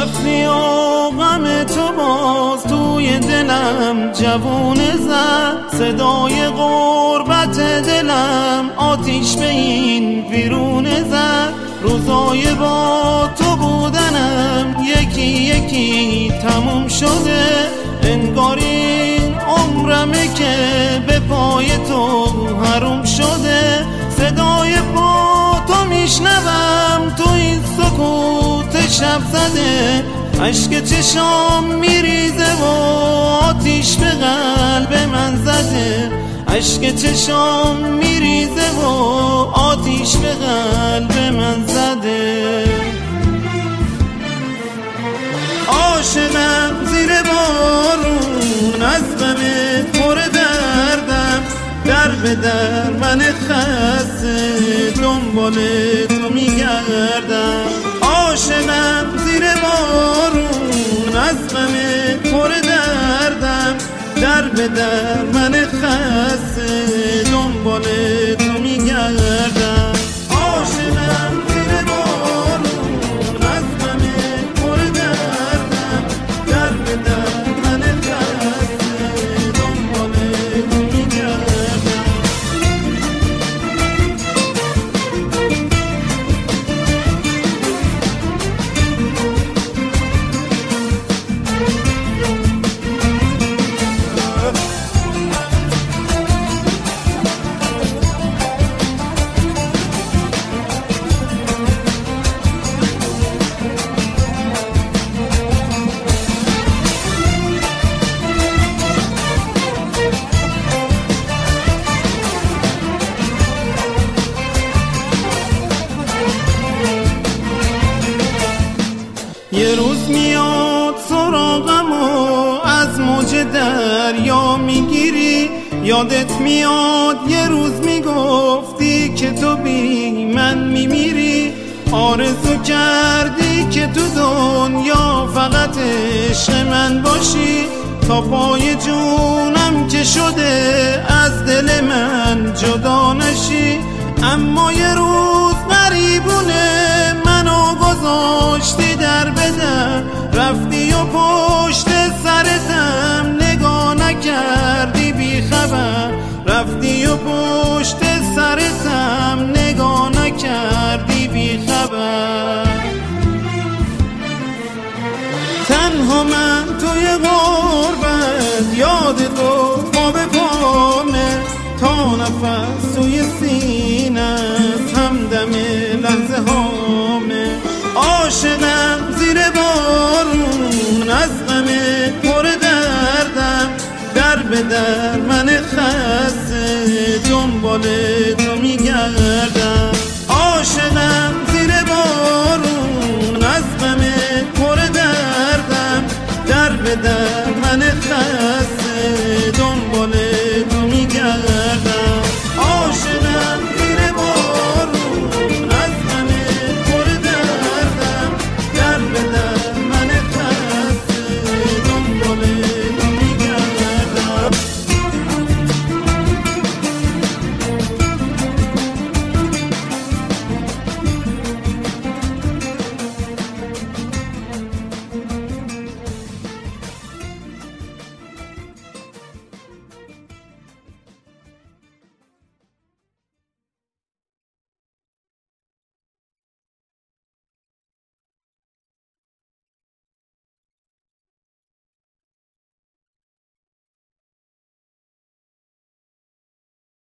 رفتی و غم تو باز توی دلم جوونه زد، صدای غربت دلم آتیش به این ویرونه زد. روزای با تو بودنم یکی یکی تموم شده، انگار این عمرمه که به پای تو حروم شده. صدای پا تو میشنوم تو این سکوت شب زده، اشک چشام میریزه و آتیش به قلب من زده، اشک چشام میریزه و آتیش به قلب من زده. عاشقم زیر بارون از غم پر دردم، در به در من خسته دنبال تو میگردم. عاشقم زیر بارون از غم پر دردم، در به در من خسته دنبال تو میگردم. عاشقم زیر بارون از غم پر دردم، در به در من خسته دنبال تو میگردم. یه روز میاد سراغم و از موج دریا میگیری، یادت میاد یه روز میگفتی که تو بی من میمیری. آرزو کردی که تو دنیا فقط عشق من باشی، تا پای جونم که شده از دل من جدا نشی. اما یه روز غریبونه منو گذاشتی در به در، رفتی و پشت سرتم نگاه نکردی بی خبر، رفتی و پشت سرتم نگاه نکردی بی خبر. تنها من توی غربت یاد تو ما به پامه، تا نفس توی سینه همدم لحظه هامه. عاشقم زیر بارون از غم پر دردم، در به در من خسته دنبال